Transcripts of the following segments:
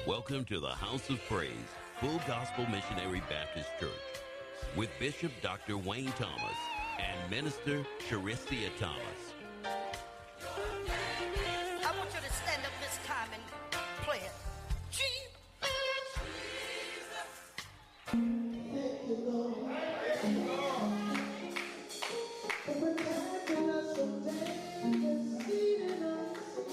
Welcome to the House of Praise, Full Gospel Missionary Baptist Church, with Bishop Dr. Wayne Thomas and Minister Charisia Thomas. I want you to stand up this time and play it. Jesus. Thank you, Lord. Thank you, Lord. For protecting us from danger, leading us.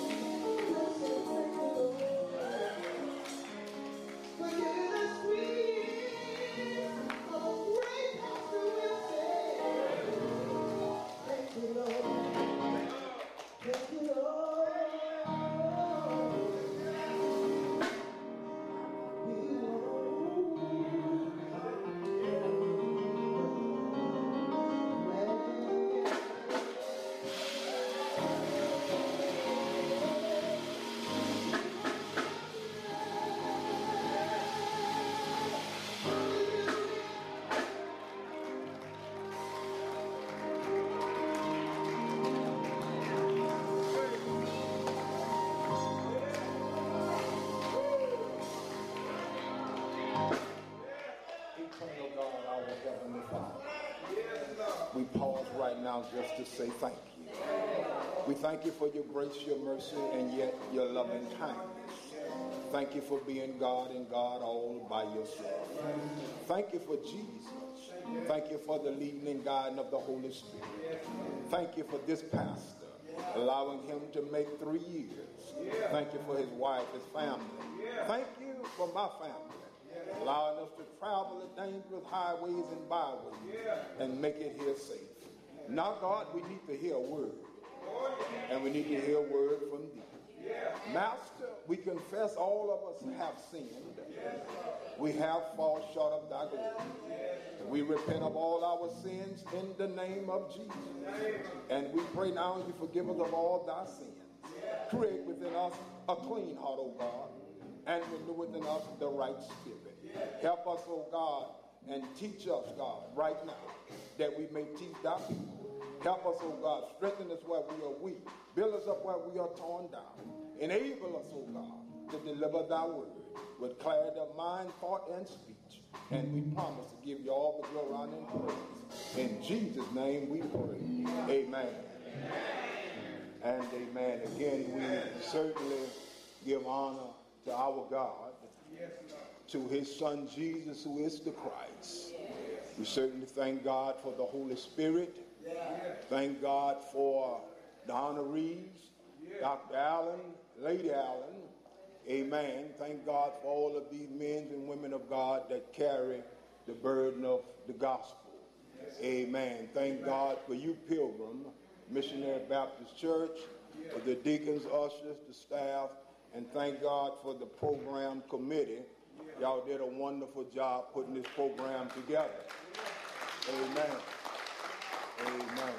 We pause right now just to say thank you. We thank you for your grace, your mercy, and yet your loving kindness. Thank you for being God and God all by yourself. Thank you for Jesus. Thank you for the leading and guiding of the Holy Spirit. Thank you for this pastor, allowing him to make 3 years. Thank you for his wife, his family. Thank you for my family, allowing us to travel the dangerous highways and byways and make it here safe. Now, God, we need to hear a word, and we need to hear a word from thee. Master, we confess all of us have sinned. We have fallen short of thy glory. We repent of all our sins in the name of Jesus. And we pray now you forgive us of all thy sins. Create within us a clean heart, O God, and renew within us the right spirit. Help us, O God, and teach us, God, right now, that we may teach thy people. Help us, O God, strengthen us where we are weak. Build us up where we are torn down. Enable us, O God, to deliver thy word with clarity of mind, thought, and speech. And we promise to give you all the glory, honor, and praise. In Jesus' name we pray. Amen. And amen. Again, we certainly give honor to our God, to his son Jesus, who is the Christ. We certainly thank God for the Holy Spirit. Thank God for the honorees, Dr. Allen, Lady Allen. Amen. Thank God for all of these men and women of God that carry the burden of the gospel. Amen. Thank God for you, Pilgrim Missionary Baptist Church, for the deacons, ushers, the staff, and thank God for the program committee. Y'all did a wonderful job putting this program together. Amen. Amen.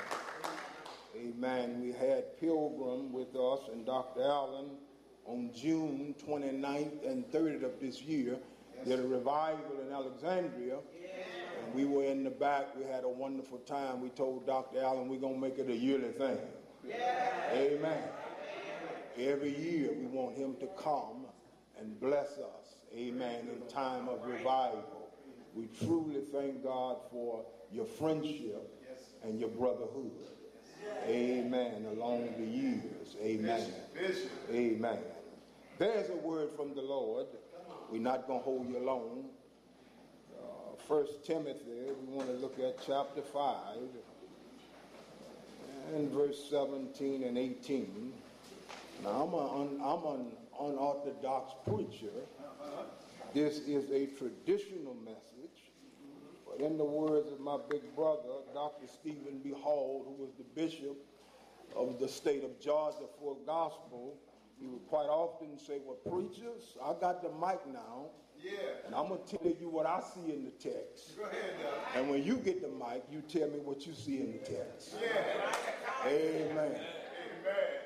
Amen. We had Pilgrim with us and Dr. Allen on June 29th and 30th of this year. Did a revival in Alexandria. And we were in the back. We had a wonderful time. We told Dr. Allen we're going to make it a yearly thing. Amen. Every year we want him to come and bless us. Amen. In time of revival. We truly thank God for your friendship and your brotherhood. Amen. Along the years. Amen. Amen. There's a word from the Lord. We're not going to hold you long. 1 Timothy, we want to look at chapter 5 and verse 17 and 18. Now, I'm an unorthodox preacher. This is a traditional message. But in the words of my big brother, Dr. Stephen B. Hall, who was the bishop of the state of Georgia for gospel, he would quite often say, well, preachers, I got the mic now, and I'm going to tell you what I see in the text. Go ahead, Doc. And when you get the mic, you tell me what you see in the text. Amen. Amen.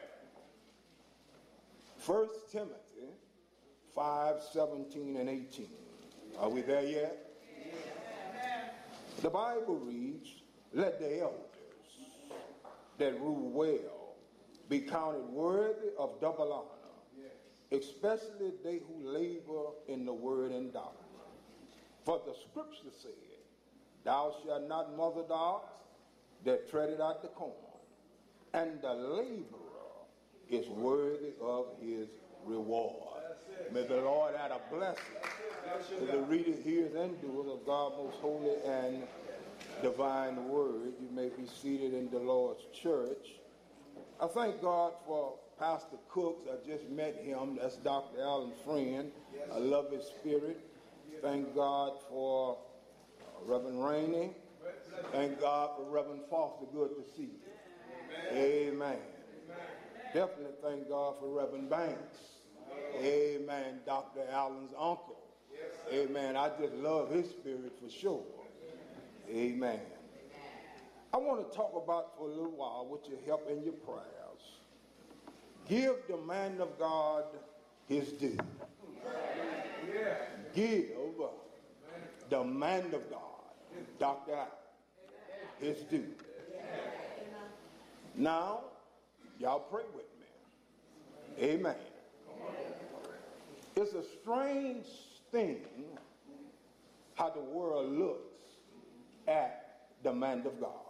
1 Timothy 5, 17 and 18. Are we there yet? The Bible reads, let the elders that rule well be counted worthy of double honor, especially they who labor in the word and doctrine. For the scripture said, thou shalt not mother the ox that treadeth out the corn, and the laborer is worthy of his reward. May the Lord add a blessing to the reader, hearers, and doers of God's most holy and divine word. You may be seated in the Lord's church. I thank God for Pastor Cooks. I just met him. That's Dr. Allen's friend. I love his spirit. Thank God for Reverend Rainey. Thank God for Reverend Foster. Good to see you. Amen. Definitely thank God for Reverend Banks. Amen. Dr. Allen's uncle. Amen. I just love his spirit for sure. Amen. I want to talk about for a little while with your help in your prayers. Give the man of God his due. Give the man of God, Dr. Allen, his due. Now, y'all pray with me. Amen. It's a strange thing how the world looks at the man of God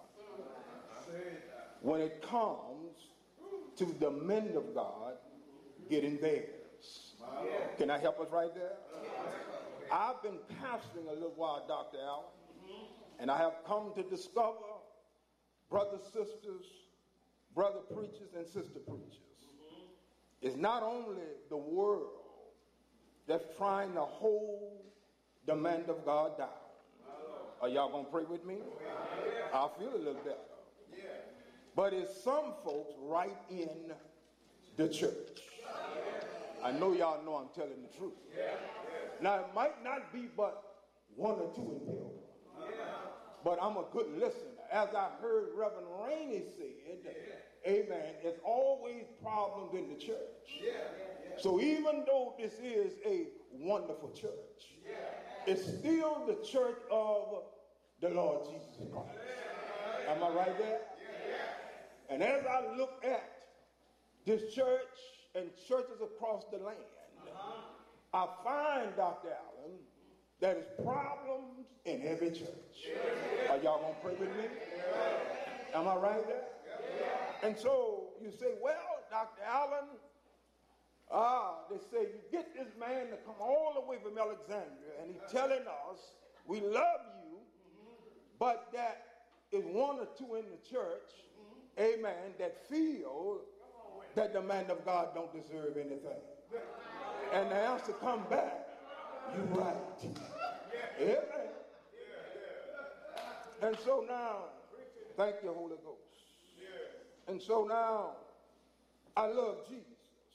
when it comes to the men of God getting theirs. Can I help us right there? I've been pastoring a little while, Dr. Allen, and I have come to discover, brothers, sisters, brother preachers, and sister preachers, it's not only the world that's trying to hold the man of God down. Are y'all going to pray with me? I feel a little better. But it's some folks right in the church. I know y'all know I'm telling the truth. Now, it might not be but one or two in here, but I'm a good listener. As I heard Reverend Rainey said, amen, it's always problems in the church. So even though this is a wonderful church, it's still the church of the Lord Jesus Christ. Am I right there? And as I look at this church and churches across the land, I find, Dr. Allen, that there's problems in every church. Are y'all going to pray with me? Am I right there? And so you say, well, Dr. Allen, they say you get this man to come all the way from Alexandria, and he's telling us, we love you, but that is one or two in the church, amen, that feel that the man of God don't deserve anything. And the answer come back, you're right. Amen. And so now, thank you, Holy Ghost. And so now, I love Jesus.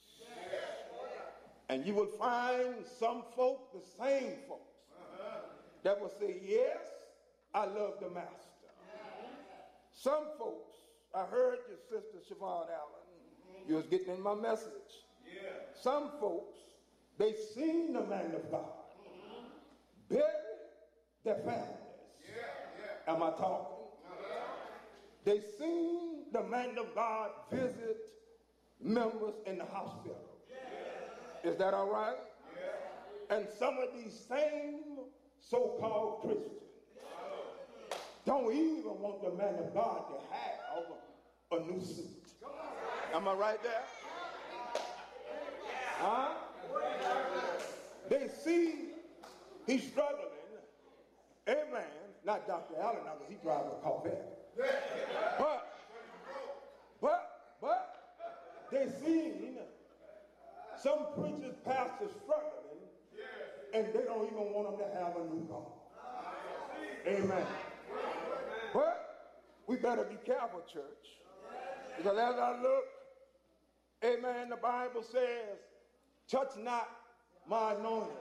And you will find some folk, the same folks, that will say, yes, I love the master. Some folks, I heard your sister Siobhan Allen, you was getting in my message. Some folks, they seen the man of God, bury their families. Am I talking? They seen the man of God visit members in the hospital. Is that all right? And some of these same so-called Christians don't even want the man of God to have a new suit. Am I right there? Huh? They see he's struggling. Amen. Not Dr. Allen now because he drives a Corvette. But they seen some preachers, pastors struggling, and they don't even want them to have a new car. Amen. But we better be careful, church. Because as I look, amen, the Bible says, touch not my anointed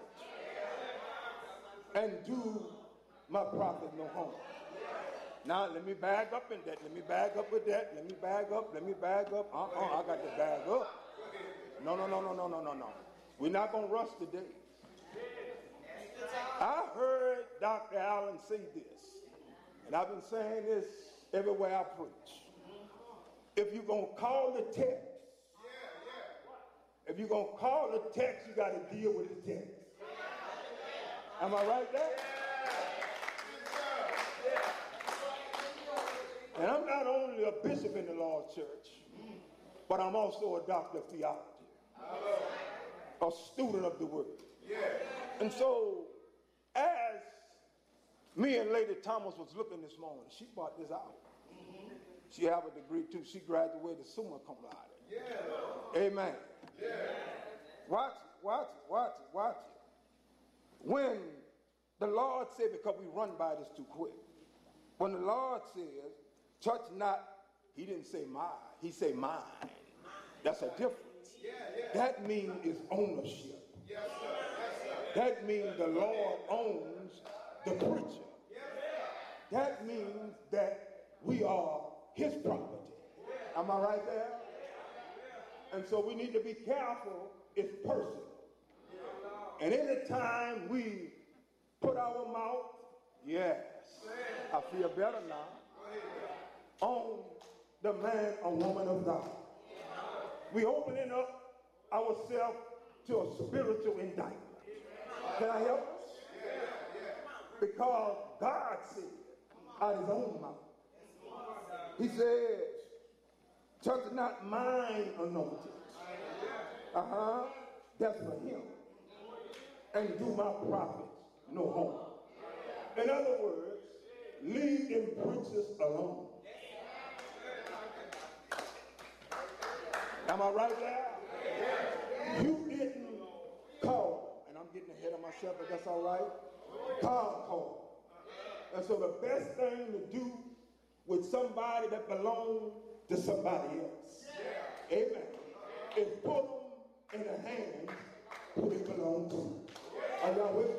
and do my prophet no harm. Now, let me bag up in that. Let me bag up with that. Let me bag up. I got to bag up. No. We're not going to rush today. I heard Dr. Allen say this, and I've been saying this everywhere I preach. If you're going to call the text, If you're going to call the text, you got to deal with the text. Am I right there? And I'm not only a bishop in the Lord's church, but I'm also a doctor of theology, a student of the word. And so, as me and Lady Thomas was looking this morning, she brought this out. She have a degree too. She graduated summa cum laude. Amen. Watch it. When the Lord said, because we run by this too quick, when the Lord says, touch not, he didn't say my, he said mine. That's a difference. That means it's ownership. That means the Lord owns the preacher. That means that we are his property. Am I right there? And so we need to be careful. It's personal. And any time we put our mouth, yes, I feel better now, on the man or woman of God, we opening up ourselves to a spiritual indictment. Can I help us? Because God said out of his own mouth, he says, touch not mine anointed. That's for him. And do my prophets no harm. In other words, leave them preachers alone. Am I right there? You didn't call, and I'm getting ahead of myself, but that's all right. God called. And so the best thing to do with somebody that belongs to somebody else, amen, is put them in the hands who they belong to. Are y'all with me?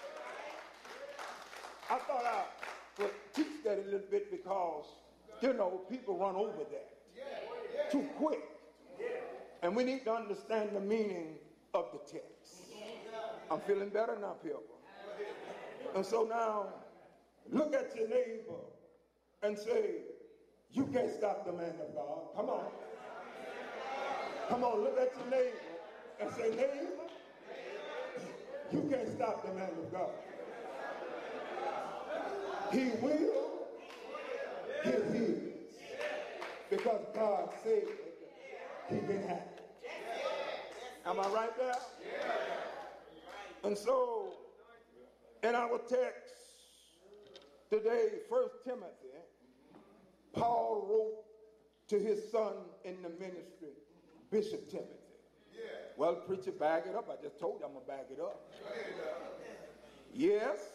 I thought I would teach that a little bit because, people run over that too quick. And we need to understand the meaning of the text. I'm feeling better now, people. And so now, look at your neighbor and say, you can't stop the man of God. Come on. Come on, look at your neighbor and say, neighbor, you can't stop the man of God. He will get his. Because God said he can have it. Am I right there? And so, in our text today, 1 Timothy, Paul wrote to his son in the ministry, Bishop Timothy. Well, preacher, bag it up. I just told you I'm going to bag it up. Yes,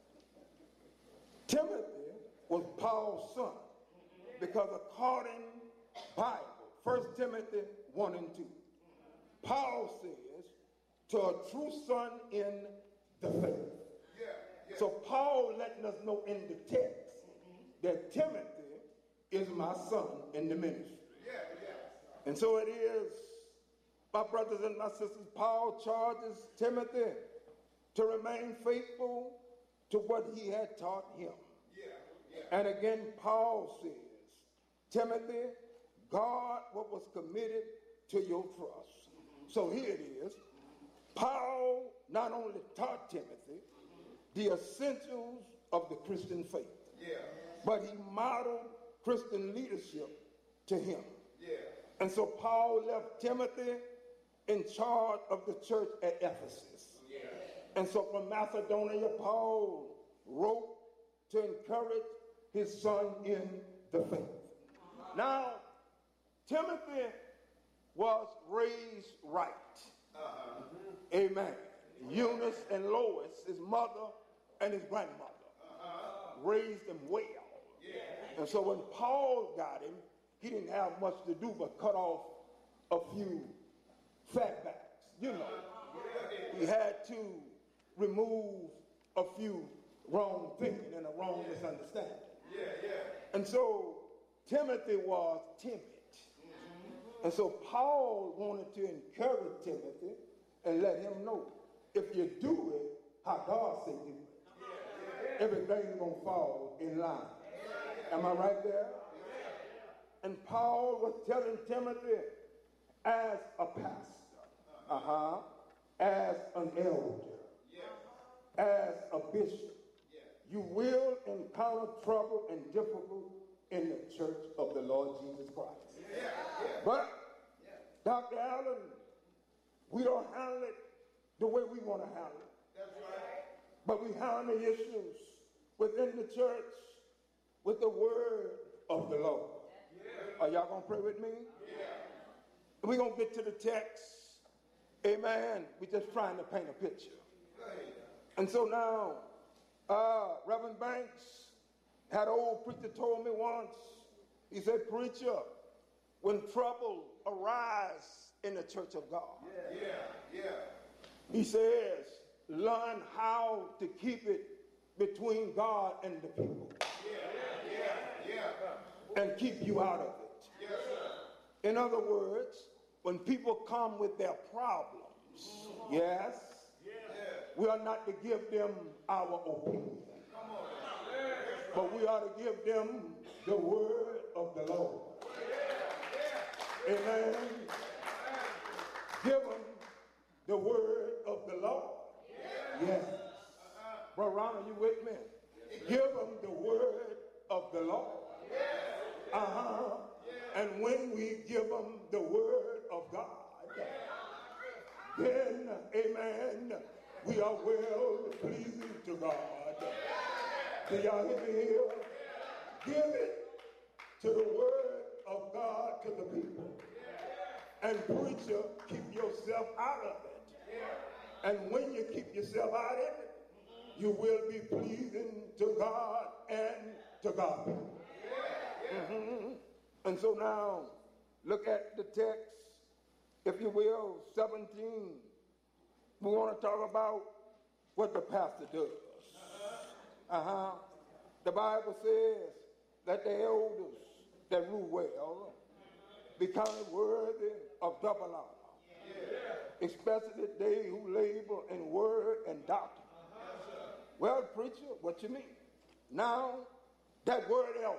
Timothy was Paul's son because according Bible, 1 Timothy 1 and 2, Paul says, to a true son in the faith. So Paul letting us know in the text that Timothy is my son in the ministry. And so it is, my brothers and my sisters, Paul charges Timothy to remain faithful to what he had taught him. And again, Paul says, Timothy, guard what was committed to your trust. So here it is. Paul not only taught Timothy the essentials of the Christian faith, but he modeled Christian leadership to him. And so Paul left Timothy in charge of the church at Ephesus. And so from Macedonia, Paul wrote to encourage his son in the faith. Now, Timothy was raised right. Amen. Eunice and Lois, his mother and his grandmother, raised him well. And so when Paul got him, he didn't have much to do but cut off a few fatbacks. He had to remove a few wrong thinking and a wrong misunderstanding. And so Timothy was timid. And so Paul wanted to encourage Timothy and let him know, if you do it how God said do it, everything's going to fall in line. Am I right there? And Paul was telling Timothy, as a pastor, as an elder, as a bishop, you will encounter trouble and difficulty in the church of the Lord Jesus Christ. But, Dr. Allen, we don't handle it the way we want to handle it. That's right. But we handle the issues within the church with the word of the Lord. Are y'all going to pray with me? We're going to get to the text. Amen. We're just trying to paint a picture. And so now, Reverend Banks had an old preacher told me once, he said, preacher, when trouble arises in the church of God, he says, learn how to keep it between God and the people. And keep you out of it. In other words, when people come with their problems, we are not to give them our opinion, but we are to give them the word of the Lord. Amen. Give them the word of the Lord. Yes. Brother Ron, are you with me? Give them the word of the Lord. And when we give them the word of God, then, amen, we are well pleasing to God. Do y'all hear me here? Give it to the word of God to the people. And preacher, keep yourself out of it. And when you keep yourself out of it, you will be pleasing to God and to God people. And so now, look at the text, if you will, 17. We want to talk about what the pastor does. The Bible says that the elders that rule well be counted worthy of double honor, especially they who labor in word and doctrine. Well, preacher, what you mean? Now, that word elder,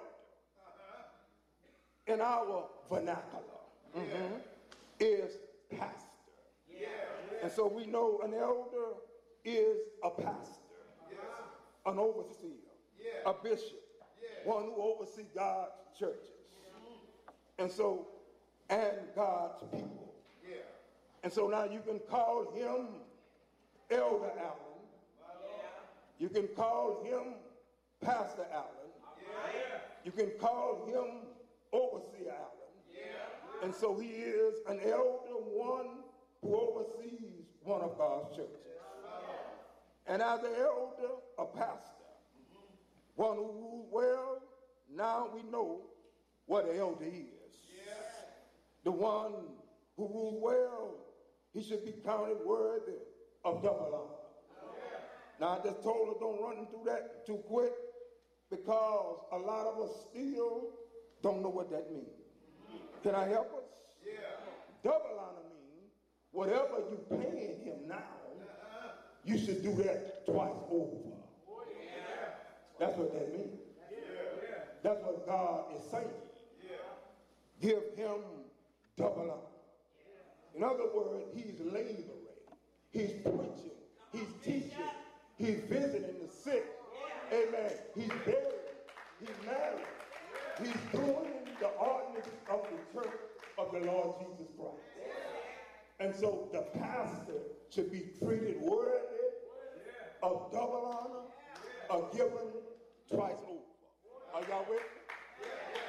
in our vernacular, is pastor. And so we know an elder is a pastor, an overseer, a bishop, one who oversees God's churches. And so, and God's people. And so now you can call him Elder Allen. You can call him Pastor Allen. You can call him Overseer Allen. And so he is an elder, one who oversees one of God's churches. And as an elder, a pastor, one who rules well, now we know what an elder is. The one who rules well, he should be counted worthy of double honor. Now I just told her don't run through that too quick, because a lot of us still don't know what that means. Can I help us? Double honor means whatever you're paying him now, you should do that twice over. That's what that means. That's what God is saying. Give him double honor. In other words, he's laboring, he's preaching, he's teaching, he's visiting the sick. Amen. He's buried, he's married, he's doing the ordinance of the church of the Lord Jesus Christ. And so the pastor should be treated worthy of double honor, or given twice over. Are y'all with me?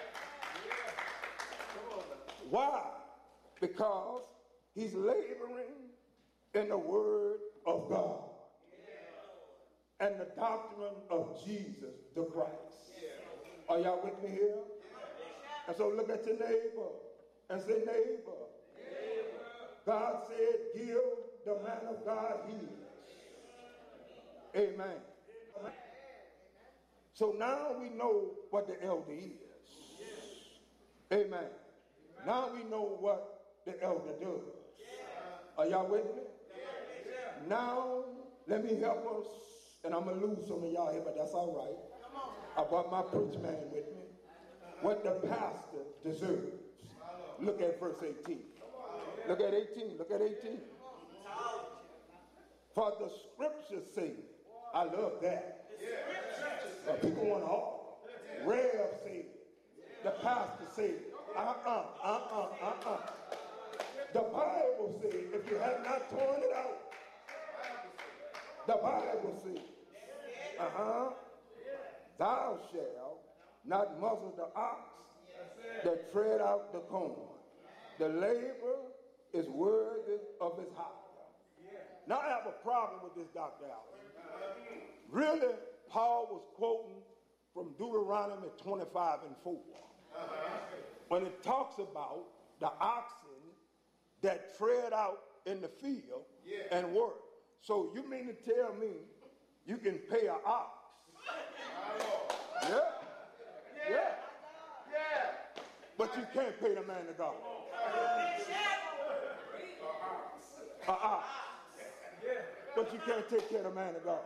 Why? Because he's laboring in the word of God and the doctrine of Jesus the Christ. Are y'all with me here? And so look at your neighbor and say, neighbor, God said, give the man of God heed. Amen. So now we know what the elder is. Amen. Now we know what the elder does. Are y'all with me? Now, let me help us, and I'm going to lose some of y'all here, but that's all right. I brought my preach man with me. What the pastor deserves. Look at verse 18. Look at 18. Look at 18. For the scripture said, I love that. People want to argue. Rev said, the pastor said, The Bible says, if you have not torn it out, the Bible says, thou shalt not muzzle the ox that tread out the corn. The labor is worthy of his hire. Now I have a problem with this, Dr. Allen. Really, Paul was quoting from Deuteronomy 25 and 4. When it talks about the oxen that tread out in the field and work. So you mean to tell me you can pay an ox? Yeah. But you can't pay the man of God. An ox. But you can't take care of the man of God.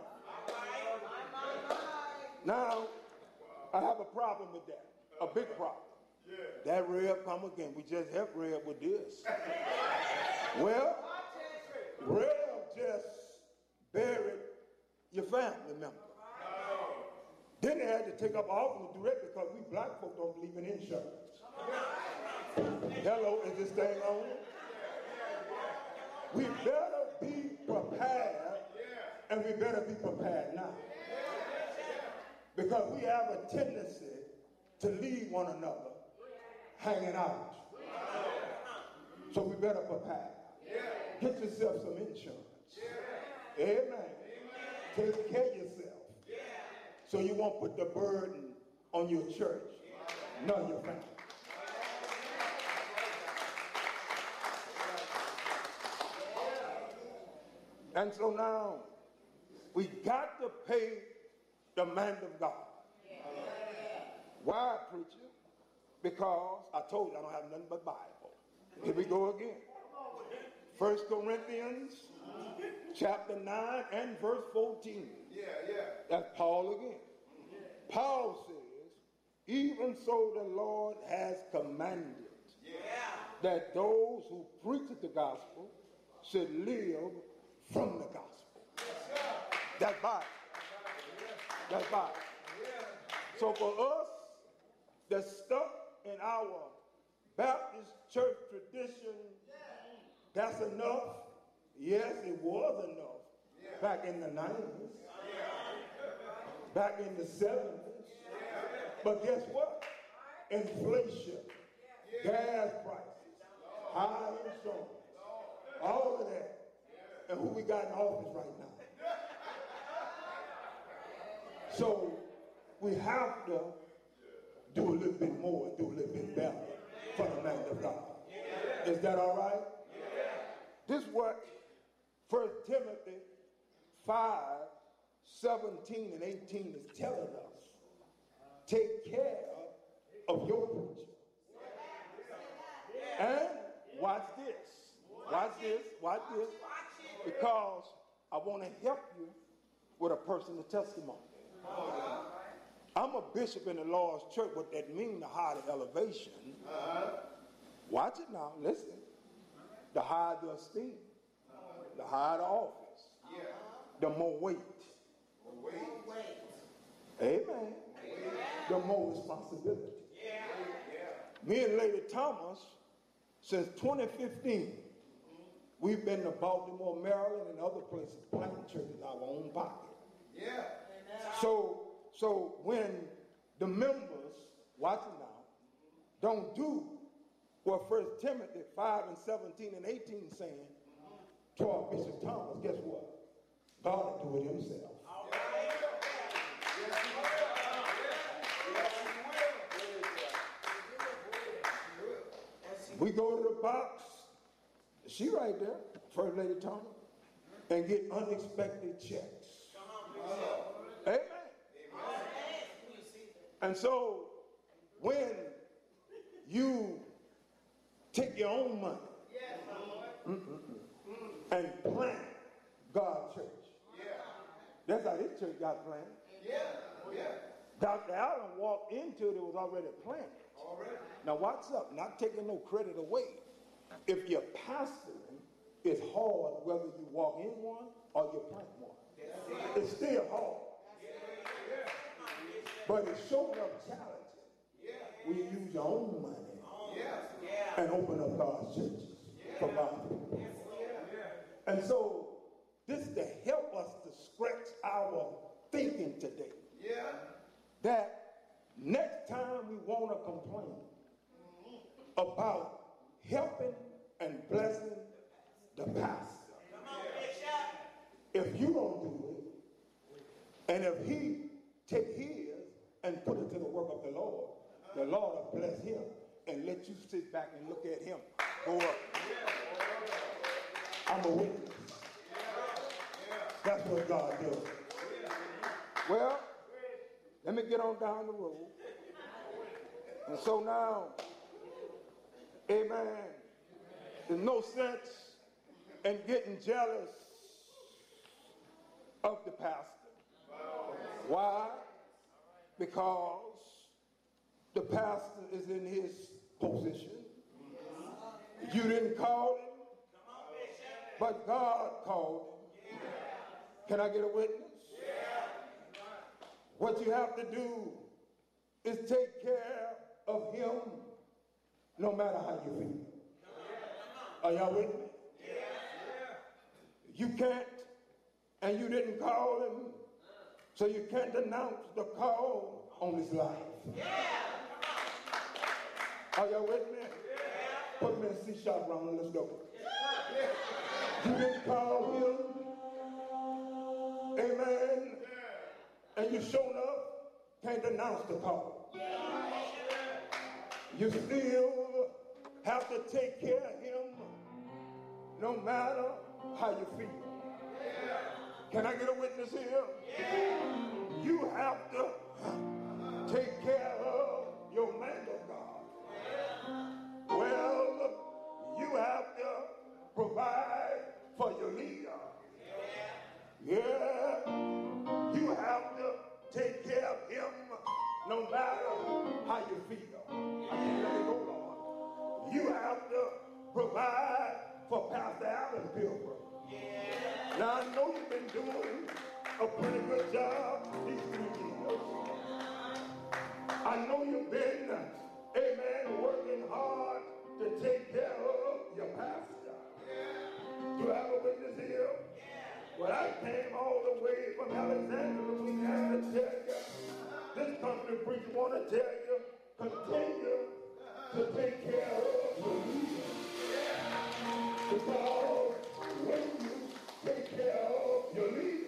Now, I have a problem with that. A big problem. That Reb come again. We just helped Reb with this. Well, Reb just buried your family member. Then they had to take up offering to do that because we black folk don't believe in insurance. Hello, is this thing on? We better be prepared, and we better be prepared now. Because we have a tendency to leave one another hanging out. So we better prepare. Get yourself some insurance. Amen. Take care of yourself. So you won't put the burden on your church, nor your family. And so now, we got to pay the man of God. Why, preacher? Because I told you I don't have nothing but Bible. Here we go again. 1 Corinthians chapter 9 and verse 14. That's Paul again. Paul says, even so the Lord has commanded that those who preach the gospel should live from the gospel. That's Bible. That's Bible. So for us that's stuck in our Baptist church tradition, that's enough. Yes, it was enough back in the 90s, back in the 70s. But guess what? Inflation, gas prices, high insurance, all of that. And who we got in office right now? So we have to do a little bit more, do a little bit better for the man of God. Is that all right? This is what 1 Timothy 5, 17 and 18 is telling us. Take care of your preacher. And watch this. Watch this. Watch this. Because I want to help you with a personal testimony. I'm a bishop in the Lord's church. What that means, the higher the elevation. Watch it now. Listen. The higher the esteem. The higher the office. The more weight. Amen. The more responsibility. Me and Lady Thomas, since 2015, we've been to Baltimore, Maryland, and other places planting churches out of our own pocket. So when the members, watch it now, don't do what 1 Timothy 5 and 17 and 18 saying to our Bishop Thomas, guess what? God will do it himself. We go to the box, she right there, First Lady Thomas, and get unexpected checks. Amen. And so when you take your own money and plant God's church, that's how this church got planted. Dr. Allen walked into it, it was already planted. Now what's up? Not taking no credit away. If you're pastoring It's hard whether you walk in one or you plant one. It's still hard. But it's sure enough challenging when you use your own money and open up God's churches for God's people. And so this is to help us to stretch our thinking today. That next time we want to complain about helping and blessing the pastor, if you don't do it, and if he take his and put it to the work of the Lord will bless him and let you sit back and look at him go up. I'm a witness. That's what God does. Well, let me get on down the road. And so now, amen, there's no sense in getting jealous of the pastor. Why? Because the pastor is in his position. You didn't call him, but God called him. Can I get a witness? What you have to do is take care of him no matter how you feel. Are y'all with me? You can't, and you didn't call him, so you can't denounce the call on his life. Are y'all with me? Put me in C-sharp round and let's go. You didn't call him, amen, and you shown up, can't denounce the call. You still have to take care of him no matter how you feel. Can I get a witness here? You have to take care of your man of God. Well, you have to provide for your leader. Yeah, you have to take care of him no matter how you feel. I can't let it go, Lord. You have to provide for Pastor Allen Pilgrim. Now, I know you've been doing a pretty good job these 3 years. I know you've been, amen, working hard to take care of your pastor. Do I have a witness here? Well, I came all the way from Alexandria, Louisiana to tell you, this company preacher want to tell you, continue to take care of your leader. Because when you take care of your leader,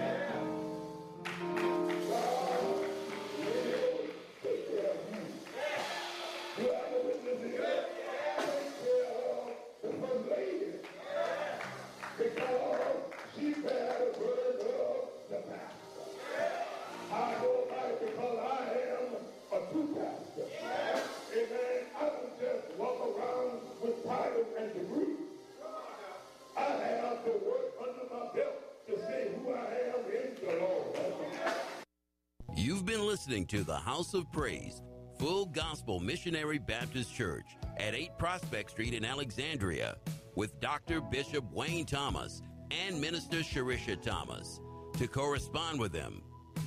God will take care of you. Do I have a witness here? Take care of the first lady. Because she bears the burden of the pastor. I know about it because I am a true pastor. Amen. I don't just walk around with titles and degrees. I have to work under my belt to say who I am in the Lord. You've been listening to the House of Praise, Full Gospel Missionary Baptist Church at 8 Prospect Street in Alexandria with Dr. Bishop Wayne Thomas and Minister Sharisha Thomas. To correspond with them,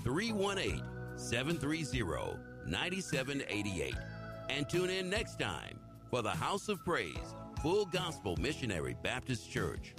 318-730-9788. And tune in next time for the House of Praise, Full Gospel Missionary Baptist Church.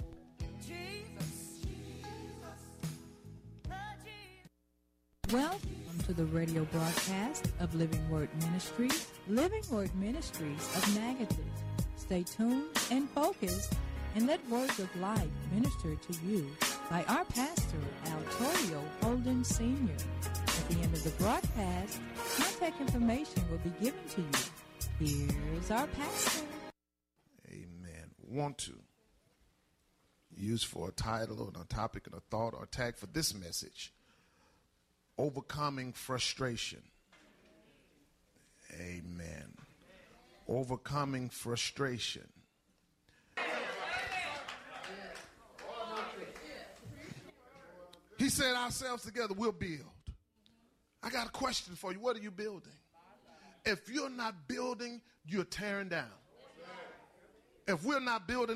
Welcome to the radio broadcast of Living Word Ministries, Living Word Ministries of Natchez. Stay tuned and focused and let words of life minister to you by our pastor, Altorio Holden Sr. At the end of the broadcast, contact information will be given to you. Here's our pastor. Amen. Want to use for a title or a topic and a thought or tag for this message: overcoming frustration. Amen. Overcoming frustration. He said, ourselves together, we'll build. I got a question for you. What are you building? If you're not building, you're tearing down. If we're not building,